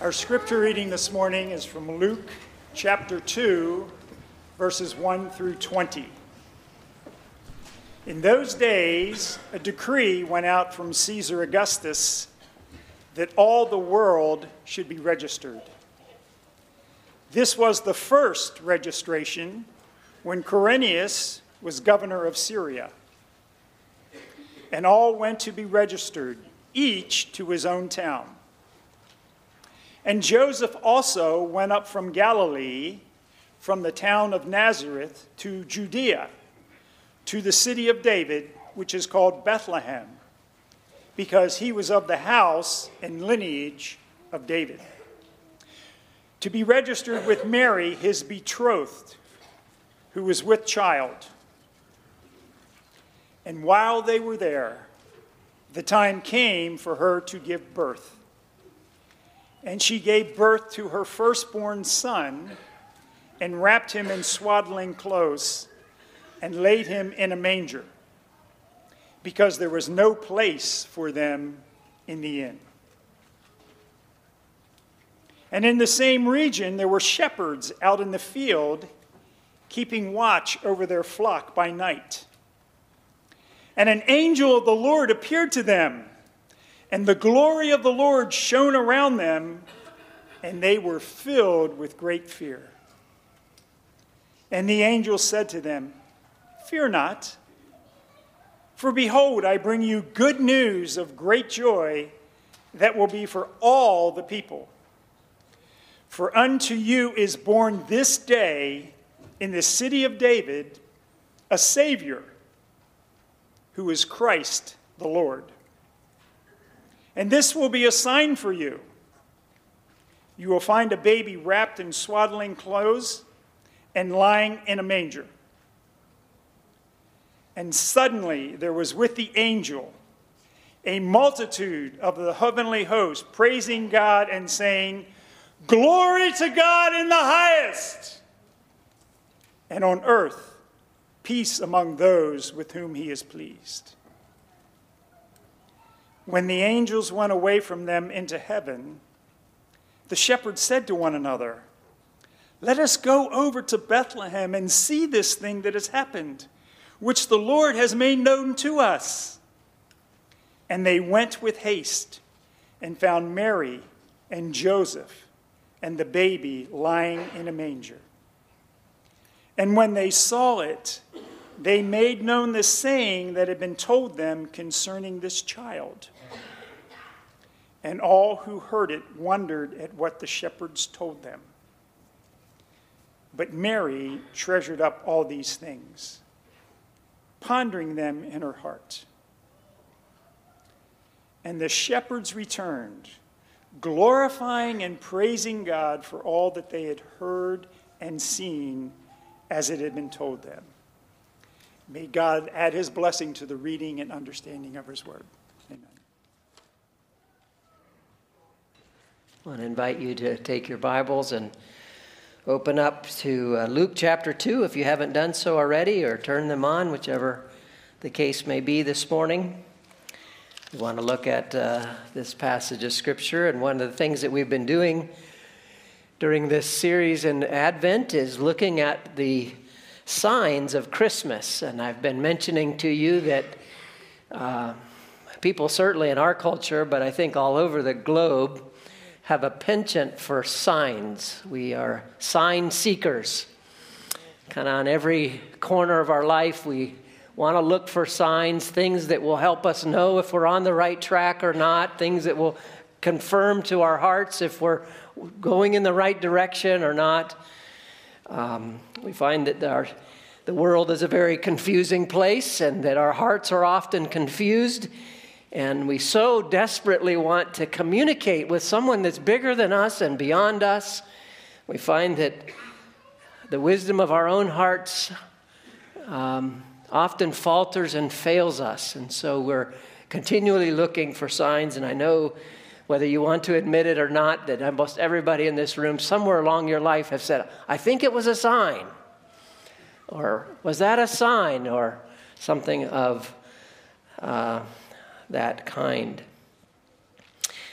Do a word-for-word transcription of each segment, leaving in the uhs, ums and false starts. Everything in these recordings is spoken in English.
Our scripture reading this morning is from Luke chapter two, verses one through twenty. In those days, a decree went out from Caesar Augustus that all the world should be registered. This was the first registration when Quirinius was governor of Syria. And all went to be registered, each to his own town. And Joseph also went up from Galilee, from the town of Nazareth to Judea, to the city of David, which is called Bethlehem, because he was of the house and lineage of David, to be registered with Mary, his betrothed, who was with child. And while they were there, the time came for her to give birth. And she gave birth to her firstborn son, and wrapped him in swaddling clothes, and laid him in a manger, because there was no place for them in the inn. And in the same region there were shepherds out in the field, keeping watch over their flock by night. And an angel of the Lord appeared to them, and the glory of the Lord shone around them, and they were filled with great fear. And the angel said to them, "Fear not, for behold, I bring you good news of great joy that will be for all the people. For unto you is born this day in the city of David a Savior, who is Christ the Lord. And this will be a sign for you. You will find a baby wrapped in swaddling clothes and lying in a manger." And suddenly there was with the angel a multitude of the heavenly host, praising God and saying, "Glory to God in the highest, and on earth peace among those with whom he is pleased." When the angels went away from them into heaven, the shepherds said to one another, "Let us go over to Bethlehem and see this thing that has happened, which the Lord has made known to us." And they went with haste and found Mary and Joseph and the baby lying in a manger. And when they saw it, they made known the saying that had been told them concerning this child. And all who heard it wondered at what the shepherds told them. But Mary treasured up all these things, pondering them in her heart. And the shepherds returned, glorifying and praising God for all that they had heard and seen as it had been told them. May God add his blessing to the reading and understanding of his word. Amen. I want to invite you to take your Bibles and open up to uh, Luke chapter two if you haven't done so already, or turn them on, whichever the case may be this morning. We want to look at uh, this passage of Scripture, and one of the things that we've been doing during this series in Advent is looking at the signs of Christmas. And I've been mentioning to you that uh, people certainly in our culture, but I think all over the globe, have a penchant for signs. We are sign seekers. Kind of on every corner of our life, we want to look for signs, things that will help us know if we're on the right track or not, things that will confirm to our hearts if we're going in the right direction or not. Um, we find that our, the world is a very confusing place, and that our hearts are often confused. And we so desperately want to communicate with someone that's bigger than us and beyond us. We find that the wisdom of our own hearts um, often falters and fails us. And so we're continually looking for signs. And I know, whether you want to admit it or not, that almost everybody in this room somewhere along your life have said, "I think it was a sign." Or, "Was that a sign?" Or something of uh, that kind.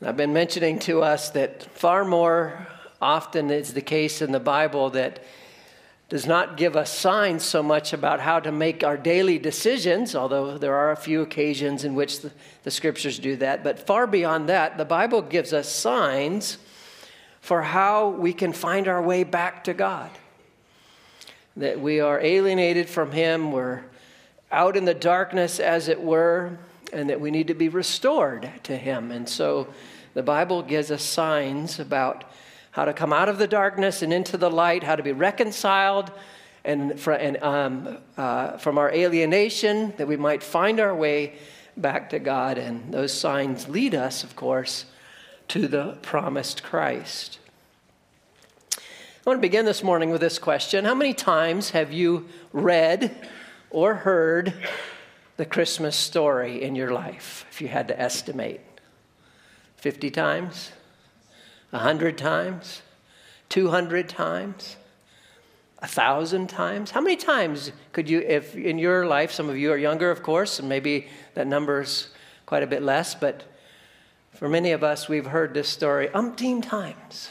I've been mentioning to us that far more often is the case in the Bible that does not give us signs so much about how to make our daily decisions, although there are a few occasions in which the, the scriptures do that. But far beyond that, the Bible gives us signs for how we can find our way back to God. That we are alienated from Him, we're out in the darkness, as it were, and that we need to be restored to Him. And so the Bible gives us signs about how to come out of the darkness and into the light, how to be reconciled and, fr- and um, uh, from our alienation, that we might find our way back to God. And those signs lead us, of course, to the promised Christ. I want to begin this morning with this question. How many times have you read or heard the Christmas story in your life, if you had to estimate? fifty times? one hundred times? two hundred times? one thousand times? How many times could you, if in your life, some of you are younger, of course, and maybe that number's quite a bit less, but for many of us, we've heard this story umpteen times.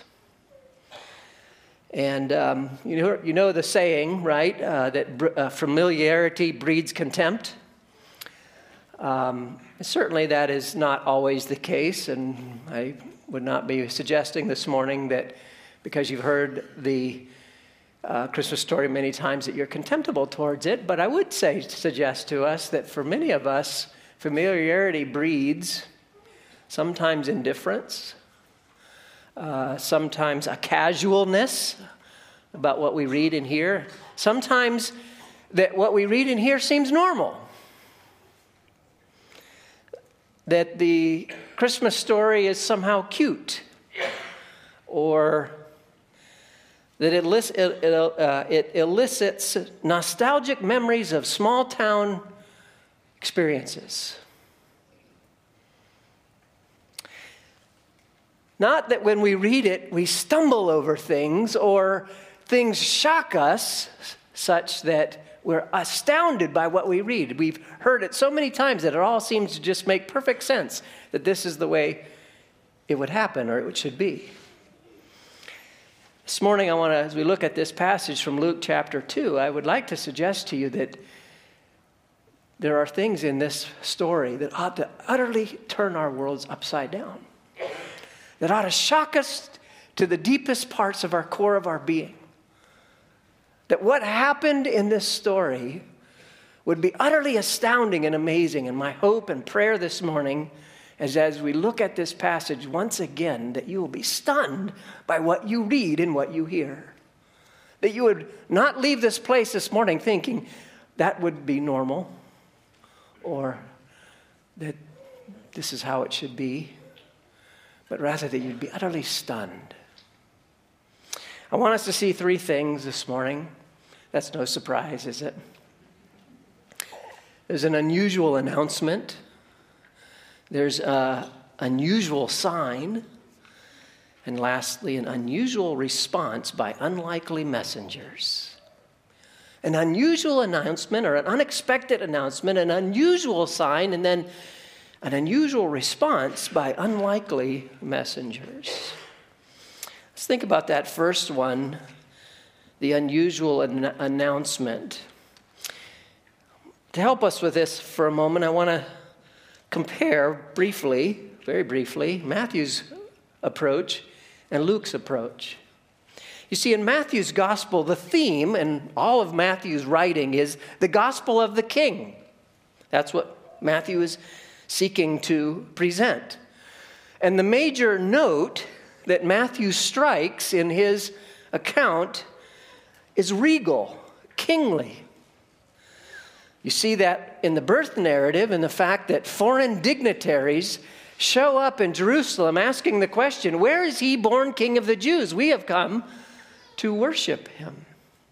And um, you know, you know the saying, right, uh, that br- uh, familiarity breeds contempt. Um, certainly that is not always the case, and I would not be suggesting this morning that because you've heard the uh, Christmas story many times that you're contemptible towards it, but I would say, suggest to us that for many of us, familiarity breeds sometimes indifference, uh, sometimes a casualness about what we read and hear, sometimes that what we read and hear seems normal. That the Christmas story is somehow cute, or that it, elicits, it, it, uh, it elicits nostalgic memories of small-town experiences. Not that when we read it, we stumble over things, or things shock us such that we're astounded by what we read. We've heard it so many times that it all seems to just make perfect sense that this is the way it would happen or it should be. This morning, I want to, as we look at this passage from Luke chapter two, I would like to suggest to you that there are things in this story that ought to utterly turn our worlds upside down, that ought to shock us to the deepest parts of our core of our being. That what happened in this story would be utterly astounding and amazing. And my hope and prayer this morning is, as we look at this passage once again, that you will be stunned by what you read and what you hear. That you would not leave this place this morning thinking that would be normal, or that this is how it should be, but rather that you'd be utterly stunned. I want us to see three things this morning. That's no surprise, is it? There's an unusual announcement. There's an unusual sign. And lastly, an unusual response by unlikely messengers. An unusual announcement, or an unexpected announcement, an unusual sign, and then an unusual response by unlikely messengers. Let's think about that first one, the unusual an- announcement. To help us with this for a moment, I want to compare briefly, very briefly, Matthew's approach and Luke's approach. You see, in Matthew's gospel, the theme in all of Matthew's writing is the gospel of the king. That's what Matthew is seeking to present. And the major note that Matthew strikes in his account is regal, kingly. You see that in the birth narrative and the fact that foreign dignitaries show up in Jerusalem asking the question, where is he born King of the Jews? We have come to worship him.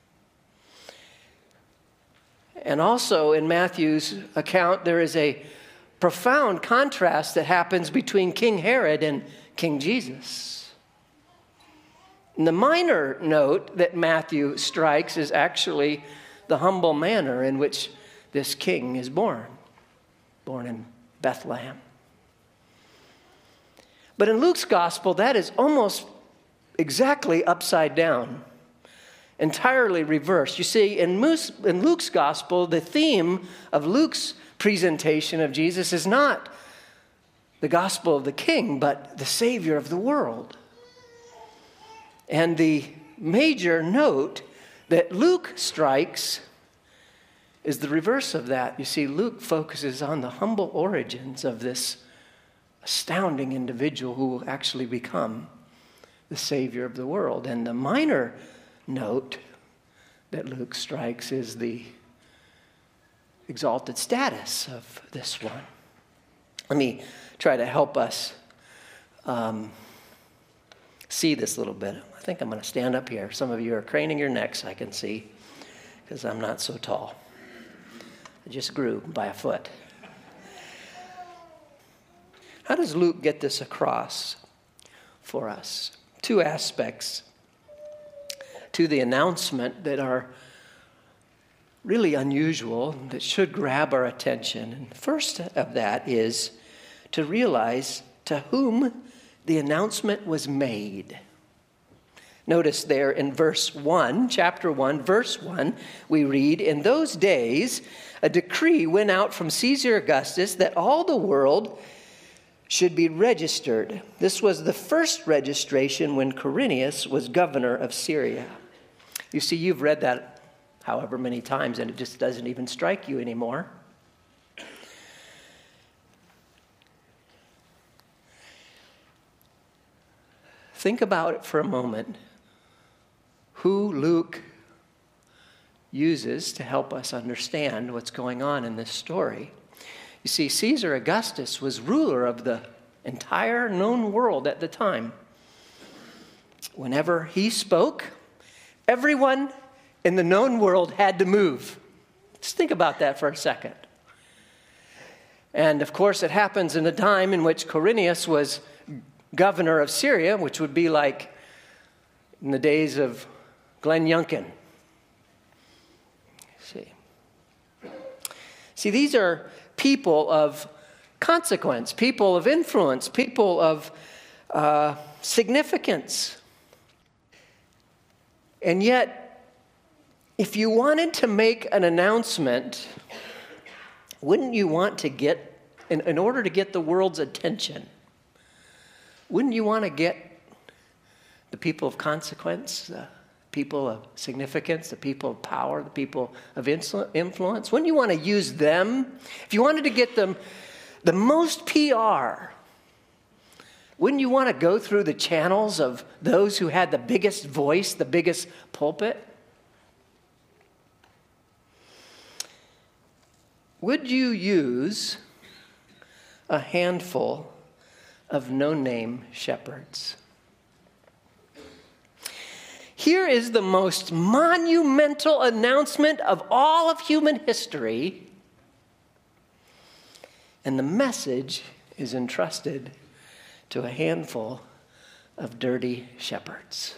And also in Matthew's account, there is a profound contrast that happens between King Herod and King Jesus. And the minor note that Matthew strikes is actually the humble manner in which this king is born, born in Bethlehem. But in Luke's gospel, that is almost exactly upside down, entirely reversed. You see, in Luke's gospel, the theme of Luke's presentation of Jesus is not the gospel of the king, but the Savior of the world. And the major note that Luke strikes is the reverse of that. You see, Luke focuses on the humble origins of this astounding individual who will actually become the Savior of the world. And the minor note that Luke strikes is the exalted status of this one. Let me try to help us um, see this a little bit. I think I'm going to stand up here. Some of you are craning your necks, I can see, because I'm not so tall. I just grew by a foot. How does Luke get this across for us? Two aspects to the announcement that are really unusual, that should grab our attention. And first of that is to realize to whom the announcement was made. Notice there in verse one, chapter one, verse one, we read, "In those days, a decree went out from Caesar Augustus that all the world should be registered." This was the first registration when Quirinius was governor of Syria. You see, you've read that however many times, and it just doesn't even strike you anymore. Think about it for a moment. Who Luke uses to help us understand what's going on in this story. You see, Caesar Augustus was ruler of the entire known world at the time. Whenever he spoke, everyone in the known world had to move. Just think about that for a second. And of course, it happens in a time in which Quirinius was governor of Syria, which would be like in the days of Glenn Youngkin. See. See, these are people of consequence, people of influence, people of uh, significance. And yet, if you wanted to make an announcement, wouldn't you want to get, in, in order to get the world's attention, wouldn't you want to get the people of consequence, the people of significance, the people of power, the people of influence? Wouldn't you want to use them? If you wanted to get them the most P R, wouldn't you want to go through the channels of those who had the biggest voice, the biggest pulpit? Would you use a handful of no-name shepherds? Here is the most monumental announcement of all of human history, and the message is entrusted to a handful of dirty shepherds.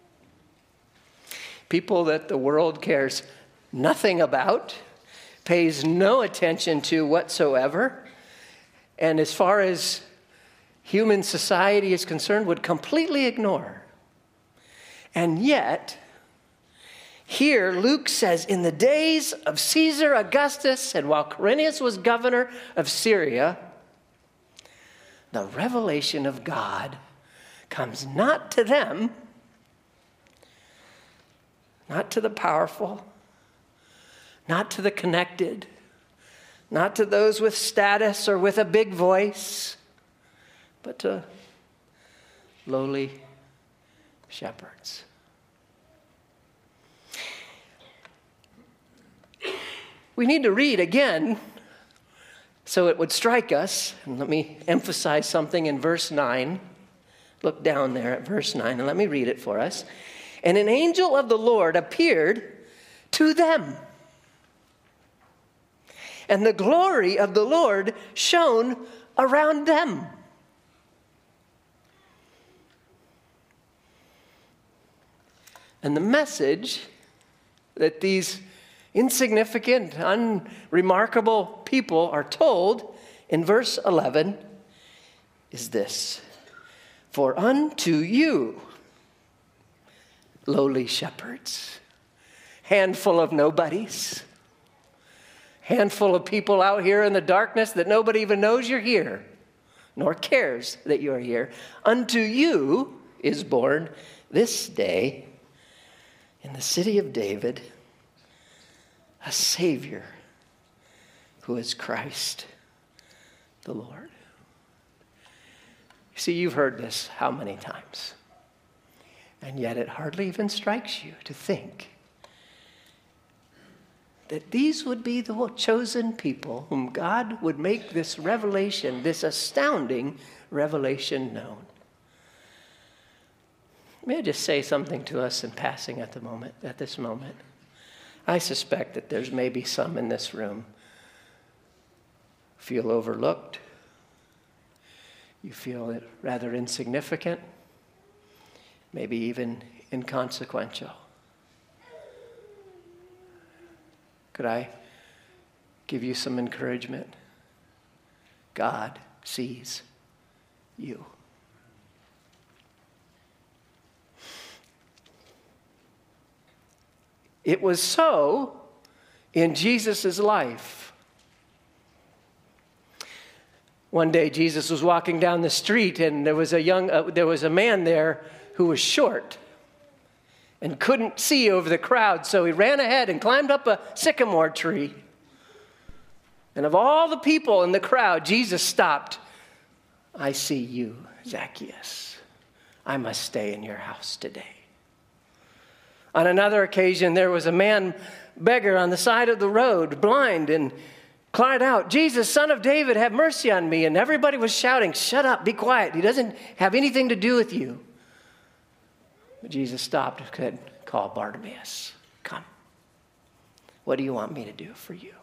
People that the world cares nothing about, pays no attention to whatsoever, and as far as human society is concerned, would completely ignore. And yet, here Luke says, in the days of Caesar Augustus, and while Quirinius was governor of Syria, the revelation of God comes not to them, not to the powerful, not to the connected, not to those with status or with a big voice, but to lowly shepherds. We need to read again so it would strike us. And let me emphasize something in verse nine. Look down there at verse nine and let me read it for us. And an angel of the Lord appeared to them, and the glory of the Lord shone around them. And the message that these insignificant, unremarkable people are told in verse eleven is this: For unto you, lowly shepherds, handful of nobodies, handful of people out here in the darkness that nobody even knows you're here, nor cares that you're here, unto you is born this day in the city of David a Savior who is Christ the Lord. You see, you've heard this how many times? And yet it hardly even strikes you to think that these would be the chosen people whom God would make this revelation, this astounding revelation known. May I just say something to us in passing at the moment, at this moment? I suspect that there's maybe some in this room feel overlooked. You feel it rather insignificant, maybe even inconsequential. Could I give you some encouragement? God sees you. It was so in Jesus' life. One day Jesus was walking down the street and there was a young, uh, there was a man there who was short and couldn't see over the crowd, so he ran ahead and climbed up a sycamore tree. And of all the people in the crowd, Jesus stopped. I see you, Zacchaeus. I must stay in your house today. On another occasion, there was a man beggar on the side of the road, blind, and cried out, Jesus, Son of David, have mercy on me. And everybody was shouting, shut up, be quiet. He doesn't have anything to do with you. But Jesus stopped and said, call Bartimaeus. Come. What do you want me to do for you?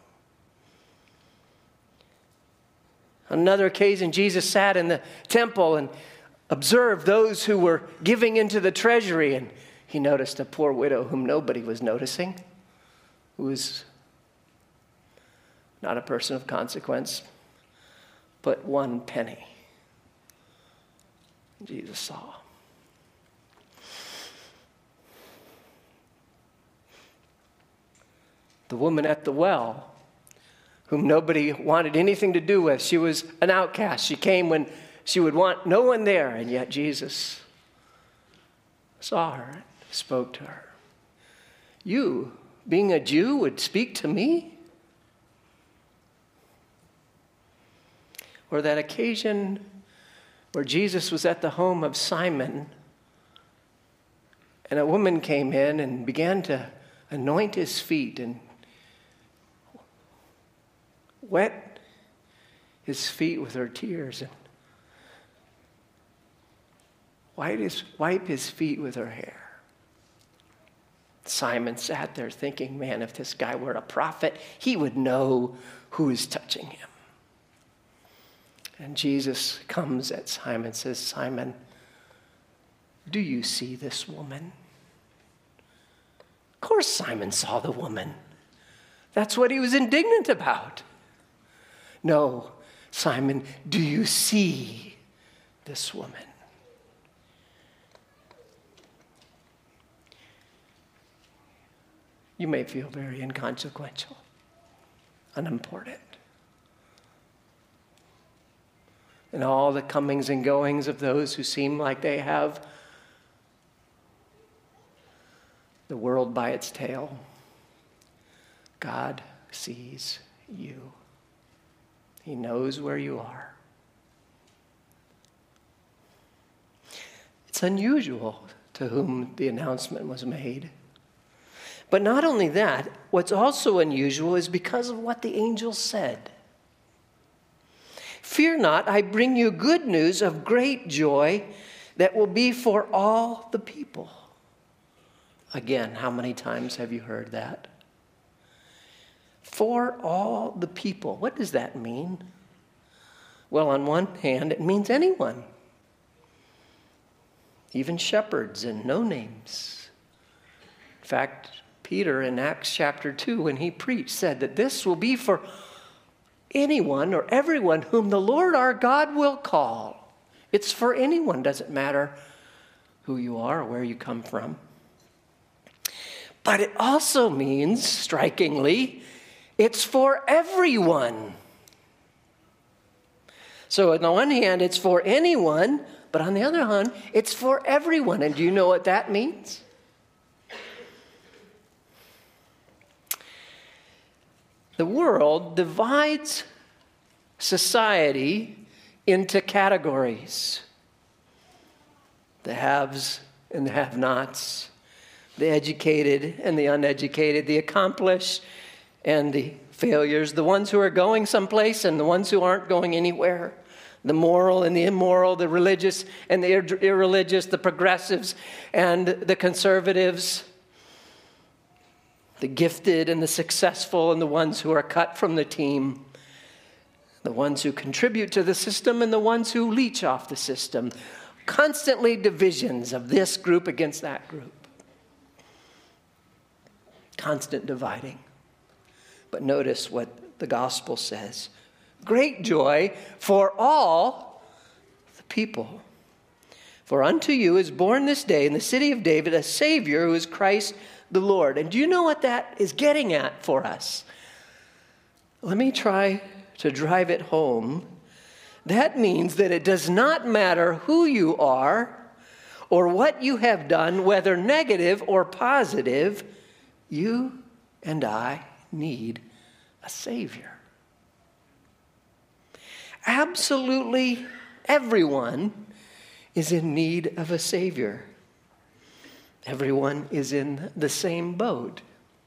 On another occasion, Jesus sat in the temple and observed those who were giving into the treasury. And he noticed a poor widow whom nobody was noticing, who was not a person of consequence, but one penny. Jesus saw. The woman at the well, whom nobody wanted anything to do with. She was an outcast. She came when she would want no one there, and yet Jesus saw her, spoke to her. You, being a Jew, would speak to me? Or that occasion where Jesus was at the home of Simon, and a woman came in and began to anoint his feet and wet his feet with her tears and wipe his, wipe his feet with her hair. Simon sat there thinking, man, if this guy were a prophet, he would know who is touching him. And Jesus comes at Simon and says, Simon, do you see this woman? Of course Simon saw the woman. That's what he was indignant about. No, Simon, do you see this woman? You may feel very inconsequential, unimportant. And all the comings and goings of those who seem like they have the world by its tail. God sees you. He knows where you are. It's unusual to whom the announcement was made. But not only that, what's also unusual is because of what the angel said. Fear not, I bring you good news of great joy that will be for all the people. Again, how many times have you heard that? For all the people. What does that mean? Well, on one hand, it means anyone. Even shepherds and no-names. In fact, Peter in Acts chapter two, when he preached, said that this will be for anyone or everyone whom the Lord our God will call. It's for anyone. Doesn't matter who you are or where you come from. But it also means, strikingly, it's for everyone. So on the one hand, it's for anyone, but on the other hand, it's for everyone. And do you know what that means? The world divides society into categories. The haves and the have-nots, the educated and the uneducated, the accomplished and the failures, the ones who are going someplace and the ones who aren't going anywhere, the moral and the immoral, the religious and the ir- irreligious, the progressives and the conservatives, the gifted and the successful and the ones who are cut from the team, the ones who contribute to the system and the ones who leech off the system. Constantly divisions of this group against that group. Constant dividing. But notice what the gospel says. Great joy for all the people. For unto you is born this day in the city of David a Savior who is Christ the Lord. And do you know what that is getting at for us? Let me try to drive it home. That means that it does not matter who you are or what you have done, whether negative or positive, you and I need a Savior. Absolutely everyone is in need of a Savior. Everyone is in the same boat.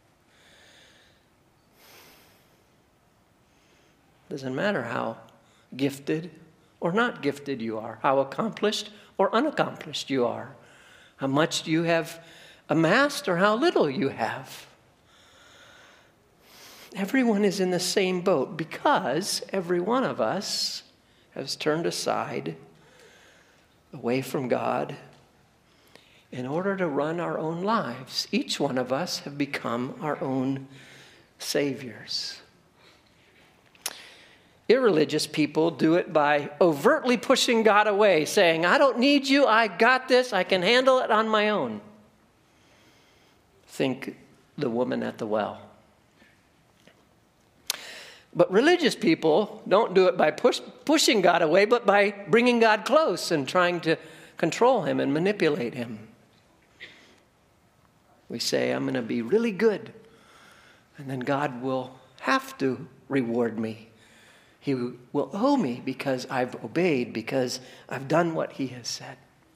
Doesn't matter how gifted or not gifted you are, how accomplished or unaccomplished you are, how much you have amassed or how little you have. Everyone is in the same boat because every one of us has turned aside, away from God, in order to run our own lives. Each one of us have become our own saviors. Irreligious people do it by overtly pushing God away, saying, I don't need you, I got this, I can handle it on my own. Think the woman at the well. But religious people don't do it by push, pushing God away, but by bringing God close and trying to control him and manipulate him. We say, I'm going to be really good, and then God will have to reward me. He will owe me because I've obeyed, because I've done what he has said.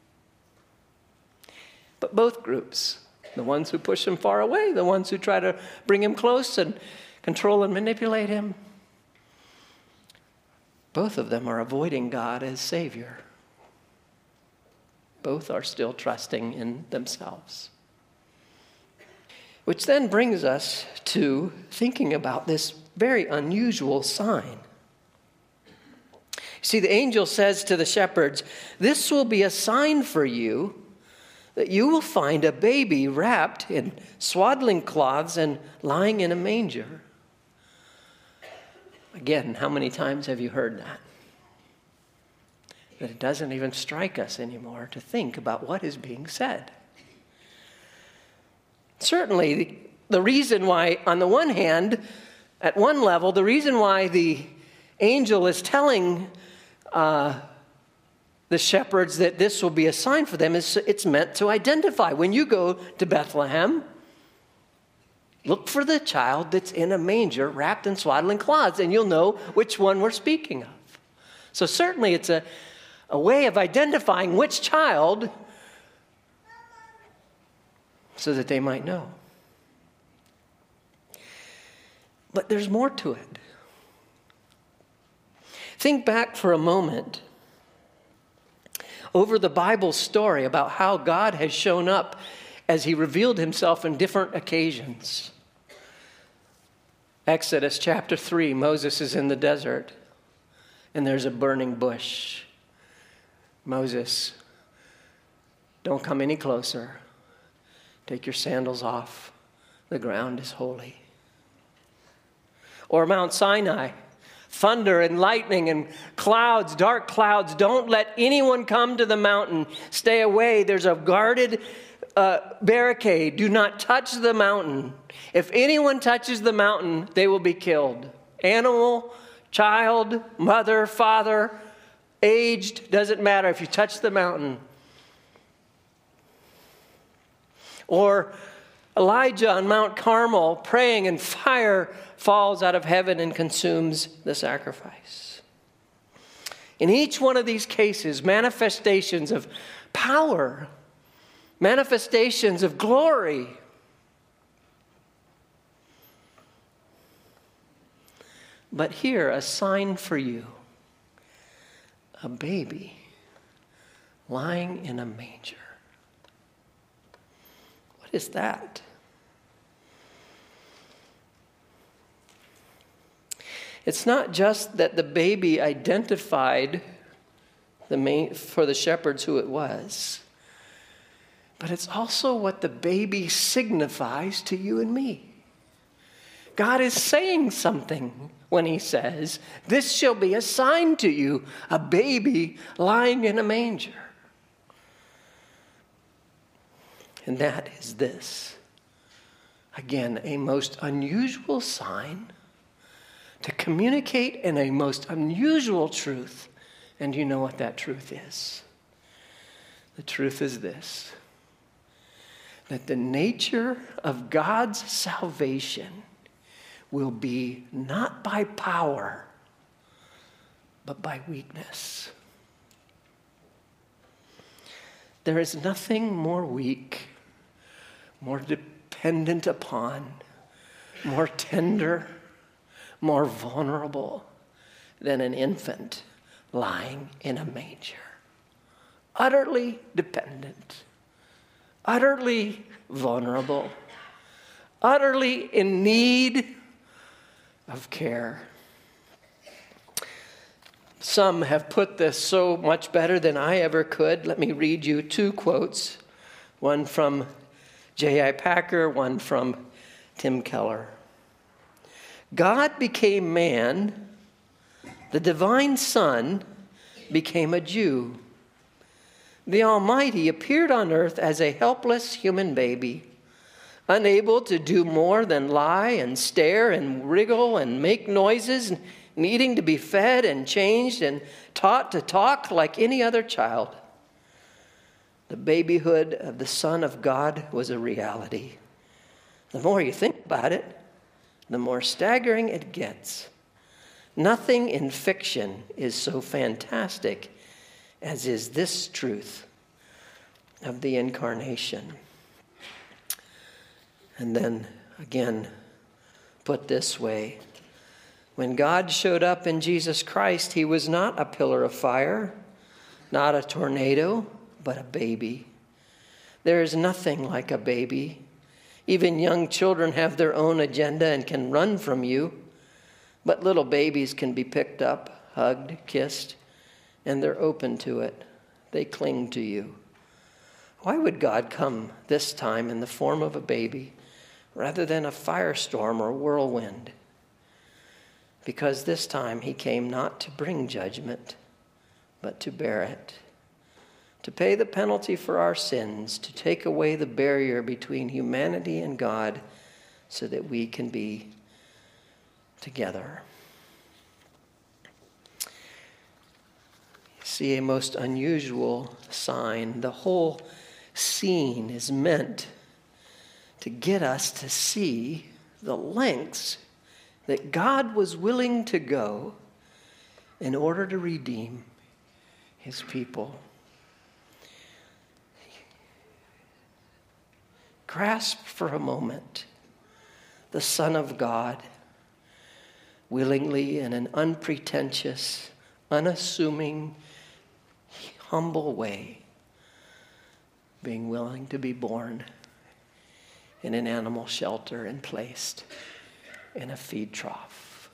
But both groups, the ones who push him far away, the ones who try to bring him close and control and manipulate him, both of them are avoiding God as Savior. Both are still trusting in themselves. Which then brings us to thinking about this very unusual sign. See, the angel says to the shepherds, this will be a sign for you that you will find a baby wrapped in swaddling cloths and lying in a manger. Again, how many times have you heard that? That it doesn't even strike us anymore to think about what is being said. Certainly, the reason why, on the one hand, at one level, the reason why the angel is telling uh, the shepherds that this will be a sign for them is it's meant to identify. When you go to Bethlehem, look for the child that's in a manger wrapped in swaddling cloths, and you'll know which one we're speaking of. So certainly it's a, a way of identifying which child so that they might know. But there's more to it. Think back for a moment over the Bible story about how God has shown up as he revealed himself in different occasions. Exodus chapter three, Moses is in the desert and there's a burning bush. Moses, don't come any closer. Take your sandals off. The ground is holy. Or Mount Sinai, thunder and lightning and clouds, dark clouds. Don't let anyone come to the mountain. Stay away. There's a guarded uh, barricade. Do not touch the mountain. If anyone touches the mountain, they will be killed. Animal, child, mother, father, aged, doesn't matter if you touch the mountain. Or Elijah on Mount Carmel praying, and fire falls out of heaven and consumes the sacrifice. In each one of these cases, manifestations of power, manifestations of glory. But here, a sign for you. A baby lying in a manger. What is that? It's not just that the baby identified the main, for the shepherds who it was, but it's also what the baby signifies to you and me. God is saying something when he says, "This shall be a sign to you, a baby lying in a manger." And that is this. Again, a most unusual sign to communicate in a most unusual truth. And you know what that truth is. The truth is this: that the nature of God's salvation will be not by power, but by weakness. There is nothing more weak, more dependent upon, more tender, more vulnerable than an infant lying in a manger. Utterly dependent, utterly vulnerable, utterly in need of care. Some have put this so much better than I ever could. Let me read you two quotes, one from J I Packer, one from Tim Keller. God became man, the divine Son became a Jew. The Almighty appeared on earth as a helpless human baby, unable to do more than lie and stare and wriggle and make noises, needing to be fed and changed and taught to talk like any other child. The babyhood of the Son of God was a reality. The more you think about it, the more staggering it gets. Nothing in fiction is so fantastic as is this truth of the incarnation. And then, again, put this way, when God showed up in Jesus Christ, he was not a pillar of fire, not a tornado, but a baby. There is nothing like a baby. Even young children have their own agenda and can run from you, but little babies can be picked up, hugged, kissed, and they're open to it. They cling to you. Why would God come this time in the form of a baby rather than a firestorm or whirlwind? Because this time he came not to bring judgment, but to bear it, to pay the penalty for our sins, to take away the barrier between humanity and God so that we can be together. See, a most unusual sign. The whole scene is meant to get us to see the lengths that God was willing to go in order to redeem his people. Grasp for a moment the Son of God willingly, in an unpretentious, unassuming, humble way, being willing to be born in an animal shelter and placed in a feed trough.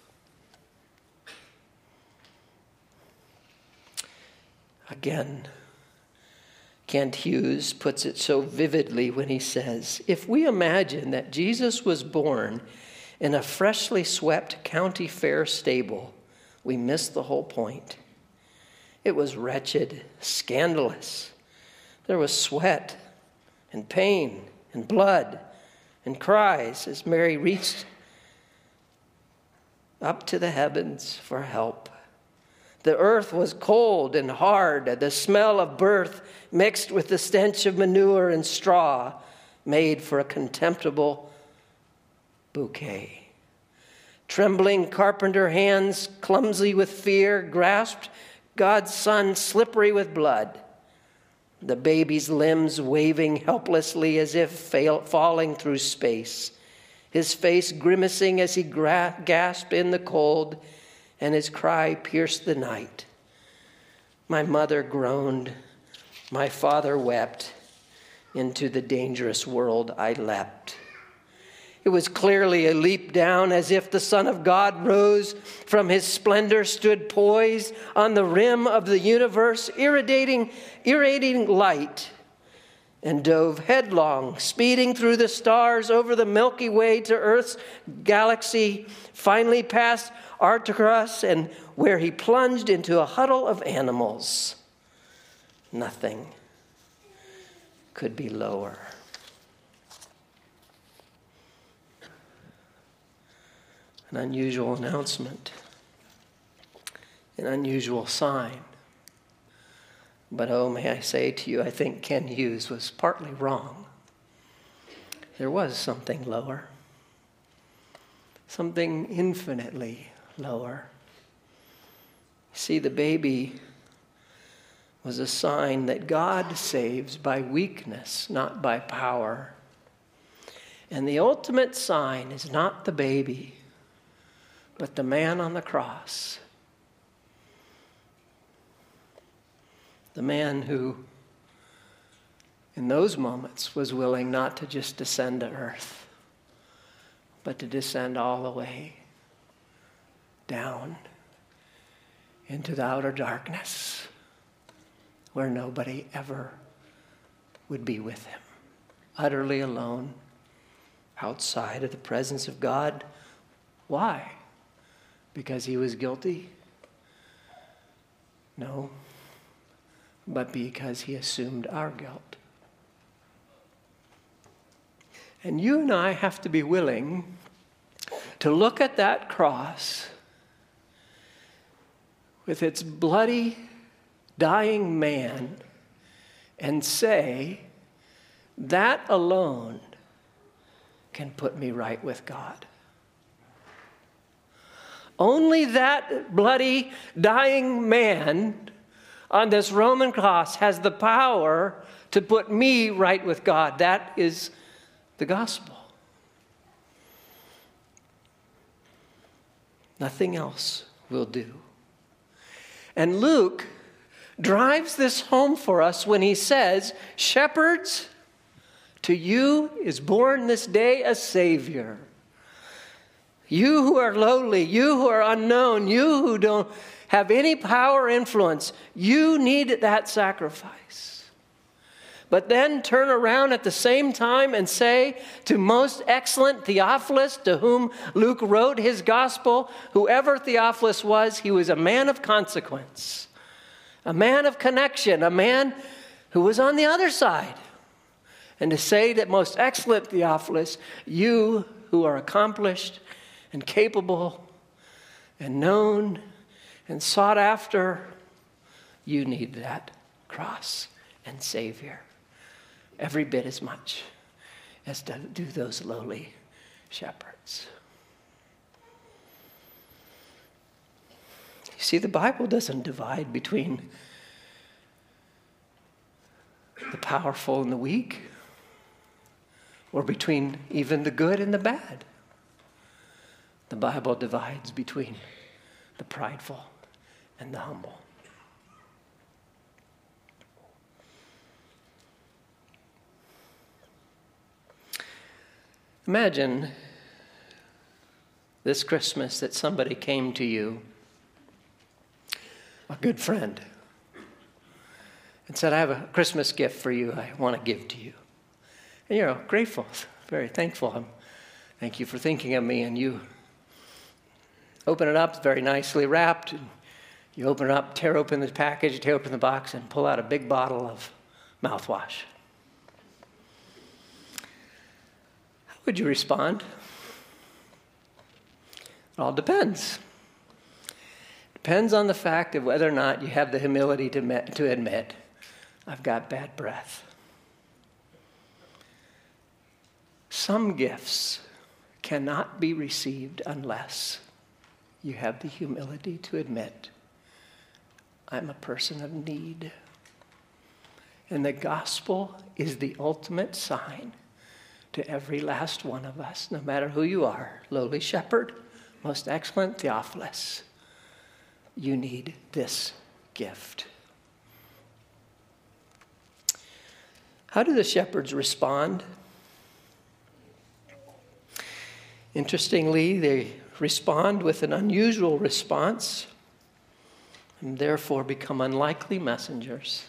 Again, Kent Hughes puts it so vividly when he says, if we imagine that Jesus was born in a freshly swept county fair stable we miss the whole point. It was wretched, scandalous. There was sweat and pain and blood and cries as Mary reached up to the heavens for help. The earth was cold and hard. The smell of birth mixed with the stench of manure and straw made for a contemptible bouquet. Trembling carpenter hands, clumsy with fear, grasped God's Son, slippery with blood. The baby's limbs waving helplessly as if fail, falling through space. His face grimacing as he gra- gasped in the cold, and his cry pierced the night. My mother groaned. My father wept. Into the dangerous world I leapt. It was clearly a leap down, as if the Son of God rose from his splendor, stood poised on the rim of the universe, irradiating, irradiating light, and dove headlong, speeding through the stars over the Milky Way to Earth's galaxy, finally past Arcturus, and where he plunged into a huddle of animals. Nothing could be lower. An unusual announcement, an unusual sign. But oh, may I say to you, I think Ken Hughes was partly wrong. There was something lower, something infinitely lower. See, the baby was a sign that God saves by weakness, not by power. And the ultimate sign is not the baby, but the man on the cross. The man who, in those moments, was willing not to just descend to earth, but to descend all the way down into the outer darkness where nobody ever would be with him, utterly alone, outside of the presence of God. Why? Because he was guilty? No, but because he assumed our guilt. And you and I have to be willing to look at that cross with its bloody, dying man and say, that alone can put me right with God. Only that bloody, dying man on this Roman cross has the power to put me right with God. That is the gospel. Nothing else will do. And Luke drives this home for us when he says, shepherds, to you is born this day a Savior. You who are lowly, you who are unknown, you who don't have any power or influence, you need that sacrifice. But then turn around at the same time and say to most excellent Theophilus, to whom Luke wrote his gospel, whoever Theophilus was, he was a man of consequence, a man of connection, a man who was on the other side. And to say that most excellent Theophilus, you who are accomplished and capable and known and sought after, you need that cross and Savior every bit as much as to do those lowly shepherds. You see, the Bible doesn't divide between the powerful and the weak, or between even the good and the bad. The Bible divides between the prideful and the humble. Imagine this Christmas that somebody came to you, a good friend, and said, I have a Christmas gift for you I want to give to you. And you're grateful, very thankful. I'm, thank you for thinking of me, and you Open it up, it's very nicely wrapped. You open it up, tear open the package, tear open the box, and pull out a big bottle of mouthwash. How would you respond? It all depends. Depends on the fact of whether or not you have the humility to, me- to admit, I've got bad breath. Some gifts cannot be received unless you have the humility to admit, I'm a person of need. And the gospel is the ultimate sign to every last one of us, no matter who you are, lowly shepherd, most excellent Theophilus. You need this gift. How do the shepherds respond? Interestingly, they respond with an unusual response and therefore become unlikely messengers.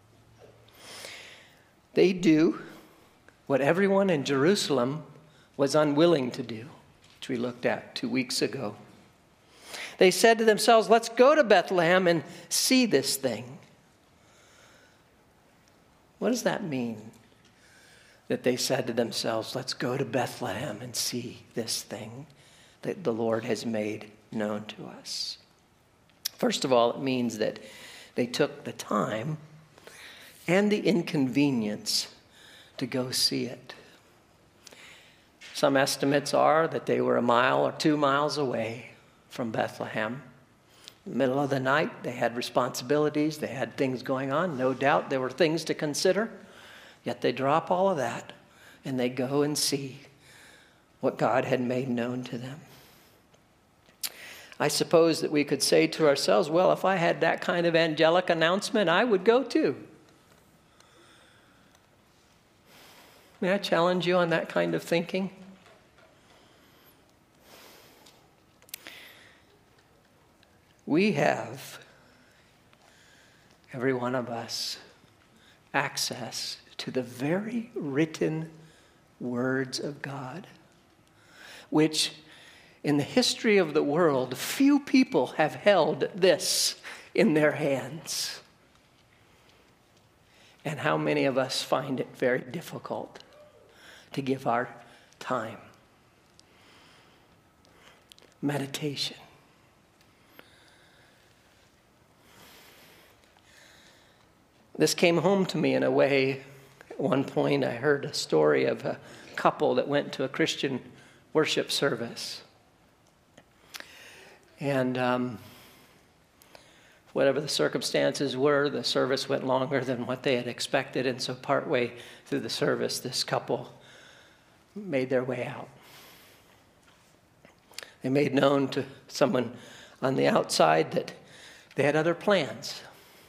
They do what everyone in Jerusalem was unwilling to do, which we looked at two weeks ago. They said to themselves, let's go to Bethlehem and see this thing. What does that mean? That they said to themselves, let's go to Bethlehem and see this thing that the Lord has made known to us. First of all, it means that they took the time and the inconvenience to go see it. Some estimates are that they were a mile or two miles away from Bethlehem. In the middle of the night, they had responsibilities, they had things going on. No doubt there were things to consider. Yet they drop all of that and they go and see what God had made known to them. I suppose that we could say to ourselves, well, if I had that kind of angelic announcement, I would go too. May I challenge you on that kind of thinking? We have, every one of us, access to the very written words of God, which in the history of the world, few people have held this in their hands. And how many of us find it very difficult to give our time? Meditation. This came home to me in a way. At one point, I heard a story of a couple that went to a Christian worship service. And um, whatever the circumstances were, the service went longer than what they had expected. And so partway through the service, this couple made their way out. They made known to someone on the outside that they had other plans.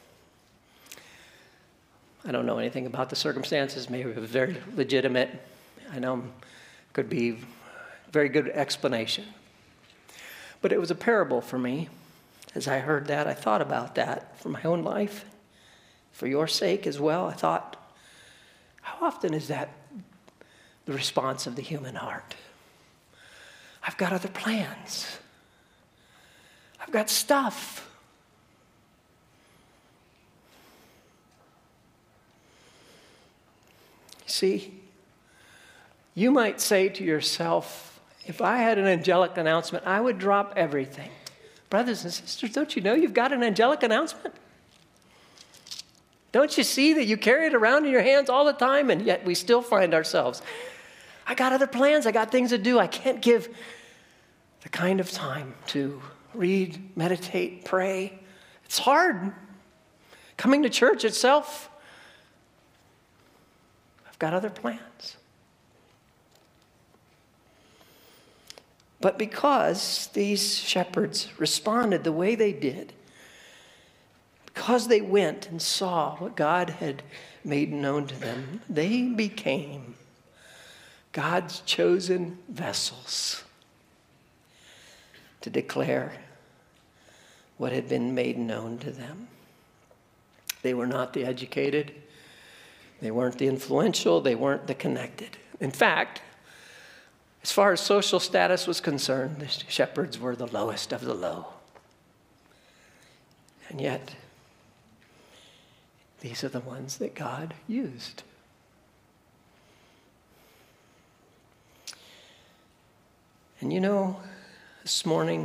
I don't know anything about the circumstances. Maybe it was very legitimate. I know it could be a very good explanation. But it was a parable for me. As I heard that, I thought about that for my own life, for your sake as well. I thought, how often is that the response of the human heart? I've got other plans. I've got stuff. See, you might say to yourself, if I had an angelic announcement, I would drop everything. Brothers and sisters, don't you know you've got an angelic announcement? Don't you see that you carry it around in your hands all the time, and yet we still find ourselves, I got other plans, I got things to do. I can't give the kind of time to read, meditate, pray. It's hard. Coming to church itself, I've got other plans. But because these shepherds responded the way they did, because they went and saw what God had made known to them, they became God's chosen vessels to declare what had been made known to them. They were not the educated. They weren't the influential. They weren't the connected. In fact, As far as social status was concerned, the shepherds were the lowest of the low. And yet, these are the ones that God used. And you know, this morning,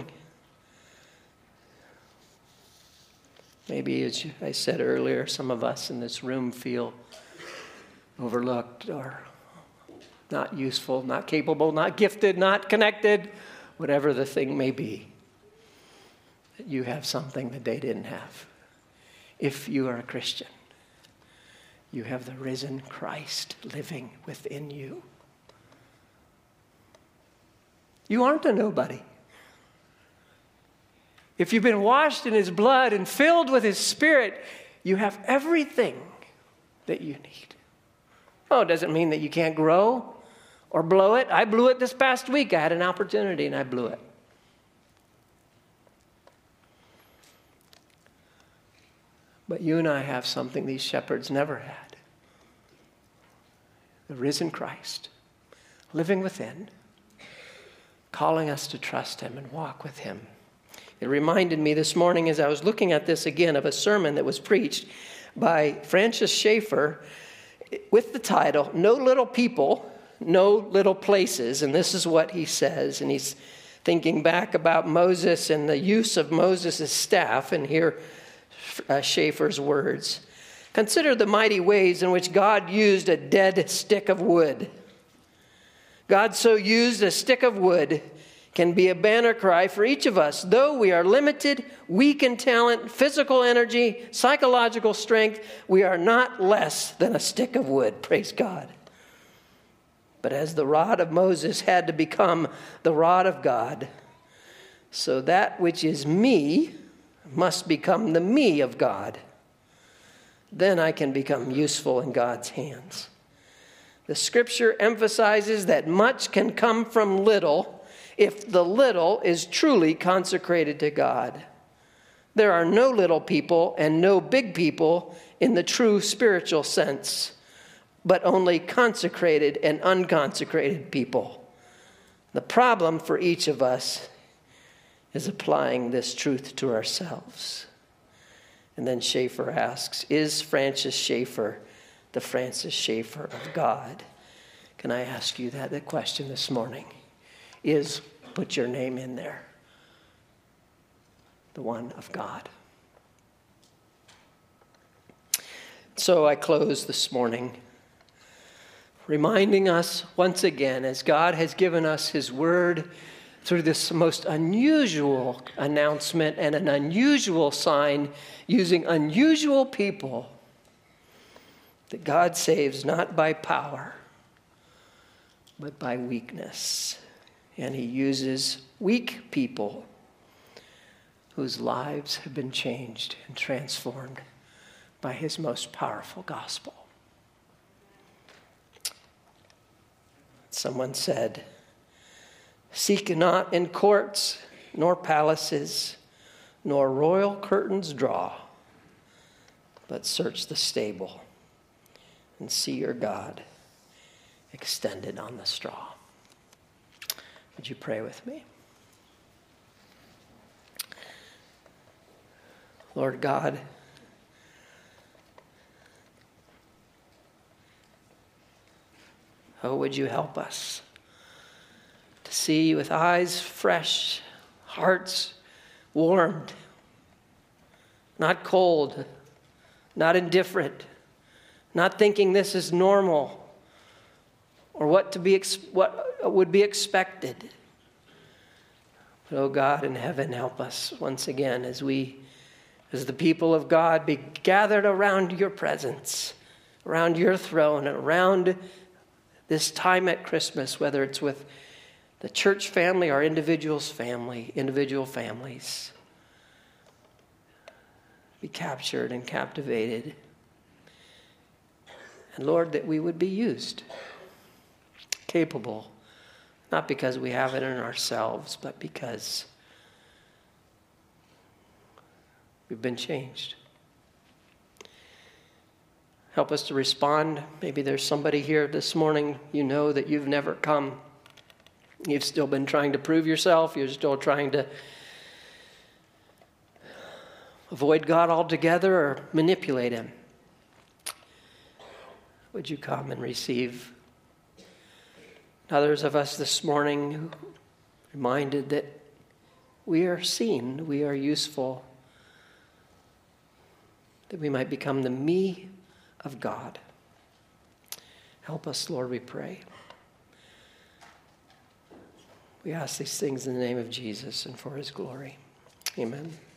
maybe as I said earlier, some of us in this room feel overlooked or not useful, not capable, not gifted, not connected, whatever the thing may be. That you have something that they didn't have. If you are a Christian, you have the risen Christ living within you. You aren't a nobody. If you've been washed in his blood and filled with his Spirit, you have everything that you need. Oh, it doesn't mean that you can't grow or blow it. I blew it this past week. I had an opportunity and I blew it. But you and I have something these shepherds never had. The risen Christ, living within, calling us to trust him and walk with him. It reminded me this morning as I was looking at this again of a sermon that was preached by Francis Schaeffer with the title, No Little People, No Little Places. And this is what he says. And he's thinking back about Moses and the use of Moses' staff. And here uh, Schaeffer's words. Consider the mighty ways in which God used a dead stick of wood. God so used a stick of wood can be a banner cry for each of us. Though we are limited, weak in talent, physical energy, psychological strength, we are not less than a stick of wood. Praise God. But as the rod of Moses had to become the rod of God, so that which is me must become the me of God. Then I can become useful in God's hands. The scripture emphasizes that much can come from little if the little is truly consecrated to God. There are no little people and no big people in the true spiritual sense, but only consecrated and unconsecrated people. The problem for each of us is applying this truth to ourselves. And then Schaeffer asks, is Francis Schaeffer the Francis Schaeffer of God? Can I ask you that, that question this morning? Is, put your name in there, the one of God. So I close this morning reminding us once again, as God has given us his word through this most unusual announcement and an unusual sign using unusual people, that God saves not by power, but by weakness. And he uses weak people whose lives have been changed and transformed by his most powerful gospel. Someone said, seek not in courts, nor palaces, nor royal curtains draw, but search the stable and see your God extended on the straw. Would you pray with me? Lord God, oh, would you help us to see with eyes fresh, hearts warmed, not cold, not indifferent, not thinking this is normal or what to be ex- what would be expected. But, oh God in heaven, help us once again as we, as the people of God, be gathered around your presence, around your throne, and around this time at Christmas, whether it's with the church family or individuals' family, individual families. Be captured and captivated. And Lord, that we would be used, capable, not because we have it in ourselves, but because we've been changed. Help us to respond. Maybe there's somebody here this morning, you know that you've never come You've still been trying to prove yourself. You're still trying to avoid God altogether or manipulate him. Would you come and receive? Others of us this morning reminded that we are seen, we are useful, that we might become the me of God. Help us, Lord, we pray. We ask these things in the name of Jesus and for his glory. Amen.